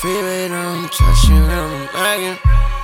freeway, don't trust you, I'm bragging.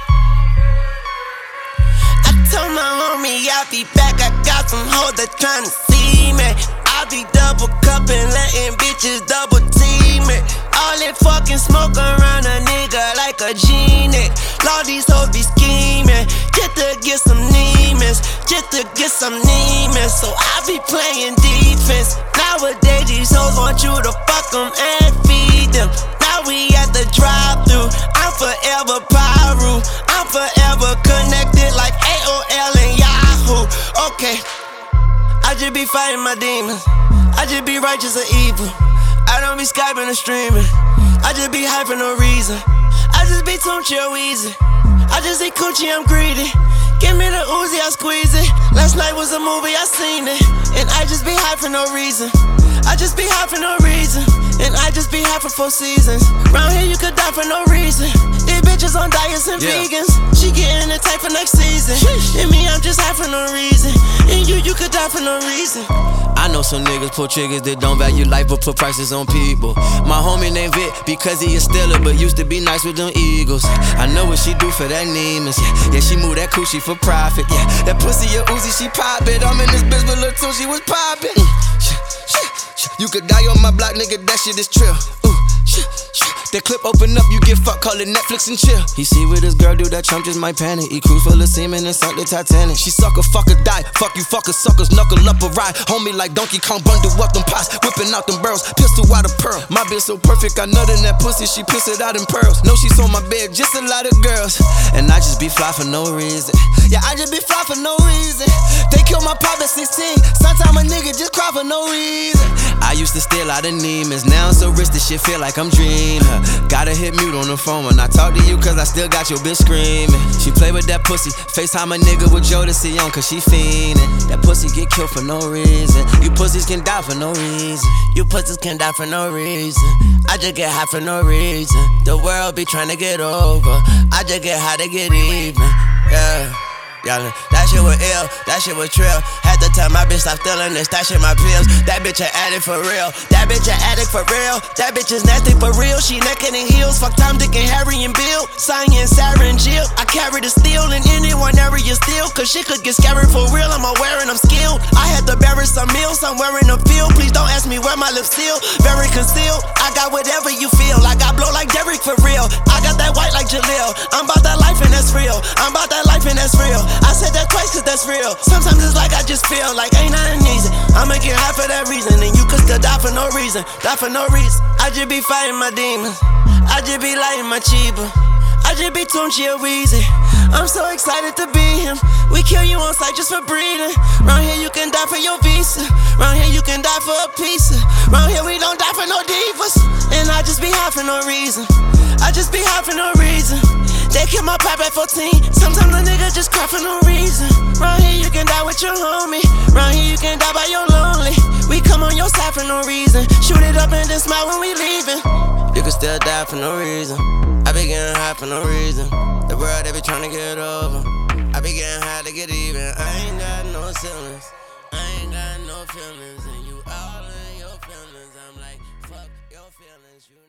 I told my homie I'll be back, I got some hoes that tryna see me. I be double cupping, letting bitches double team it. All that fucking smoke around a nigga like a genie. Lord, these hoes be scheming, just to get some Neemans, just to get some Neemans. So I be playing defense. Nowadays these hoes want you to fuck them and feed them. Now we at the drive-thru, I'm forever Pyru, I'm forever connected like AOL and Yahoo. Okay, I just be fighting my demons, I just be righteous or evil. I don't be Skyping or streaming, I just be hype for no reason. I just be Tunchi or Weezy, I just eat coochie, I'm greedy. Give me the Uzi, I squeeze it. Last night was a movie, I seen it. And I just be high for no reason, I just be high for no reason. And I just be high for 4 seasons. Round here you could die for no reason. These bitches on diets and vegans. She getting the type for next season. And me, I'm just high for no reason. And you could die for no reason. I know some niggas pull triggers that don't value life but put prices on people. My homie named Vic because he a stealer but used to be nice with them Eagles. I know what she do for that Neemans, yeah, she move that coochie for profit, yeah. That pussy a Uzi, she pop it. I'm in this bitch with Lil Tunchi was poppin'. You could die on my block, nigga, that shit is trill. That clip open up, you get fucked, call it Netflix and chill. He see what this girl do, that Trump just might panic. He cruise full of semen and sunk the Titanic. She suck a fuck or die, fuck you fuckers, suckers, knuckle up a ride. Homie like Donkey Kong, bundle up them pots, whipping out them barrels, pistol out of pearl. My bitch so perfect, I nut in that pussy, she piss it out in pearls. Know she's on my bed, just a lot of girls. And I just be fly for no reason. Yeah, I just be fly for no reason. They killed my pop at 16, sometimes a nigga just cry for no reason. I used to steal out of Neemans, now I'm so rich this shit feel like I'm dreaming. Gotta hit mute on the phone when I talk to you cause I still got your bitch screaming. She play with that pussy, FaceTime a nigga with Jodeci on cause she fiendin'. That pussy get killed for no reason. You pussies can die for no reason. You pussies can die for no reason. I just get high for no reason. The world be trying to get over, I just get high to get even. Yeah. That shit was ill, that shit was trill. Had to tell my bitch stop stealing and stashing my pills. That bitch an addict for real, that bitch an addict for real. That bitch is nasty for real, she naked in heels. Fuck Tom, Dick and Harry and Bill, Sonya and Sarah and Jill. I carry the steel in anyone area still, cause shit could get scary for real. I'm aware and I'm skilled. I had to bury some meals somewhere in the field. Please don't ask me where my lips still, very concealed. I got whatever you feel, I got blow like Derek for real. I got that white like Jaleel, I'm about that life and that's real. I'm about that life and that's real. I said that twice cause that's real. Sometimes it's like I just feel like ain't nothing easy. I'ma get high for that reason. And you could still die for no reason. Die for no reason. I just be fighting my demons, I just be lighting my cheaper. I just be Tunchi or Weezy. I'm so excited to be him. We kill you on sight just for breeding. Round here you can die for your visa. Round here you can die for a pizza. Round here we don't die for no divas. And I just be high for no reason. I just be high for no reason. They kill my pop at 14. Sometimes a nigga just cry for no reason. Round here you can die with your homie. Round here you can die by your lonely. We come on your side for no reason. Shoot it up and then smile when we leaving. You can still die for no reason. I be getting high for no reason. The world they be trying to get over, I be getting high to get even. I ain't got no feelings, I ain't got no feelings. And you all in your feelings, I'm like, fuck your feelings, you know.